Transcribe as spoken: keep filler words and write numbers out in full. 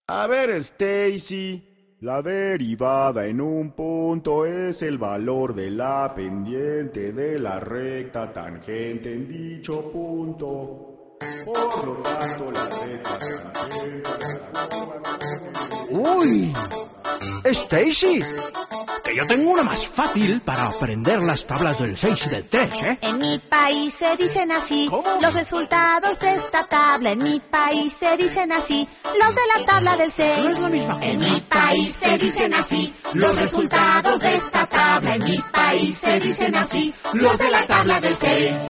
A ver, Stacy. La derivada en un punto es el valor de la pendiente de la recta tangente en dicho punto. Por lo tanto, la recta tangente... ¡Uy! ¡Stacy! Que yo tengo una más fácil para aprender las tablas del seis y del tres, ¿eh? En mi país se dicen así. ¿Cómo? Los resultados de esta tabla. En mi país se dicen así. Los de la tabla del seis. No es la misma cosa. En mi país se dicen así. Los resultados de esta tabla. En mi país se dicen así. Los de la tabla del seis.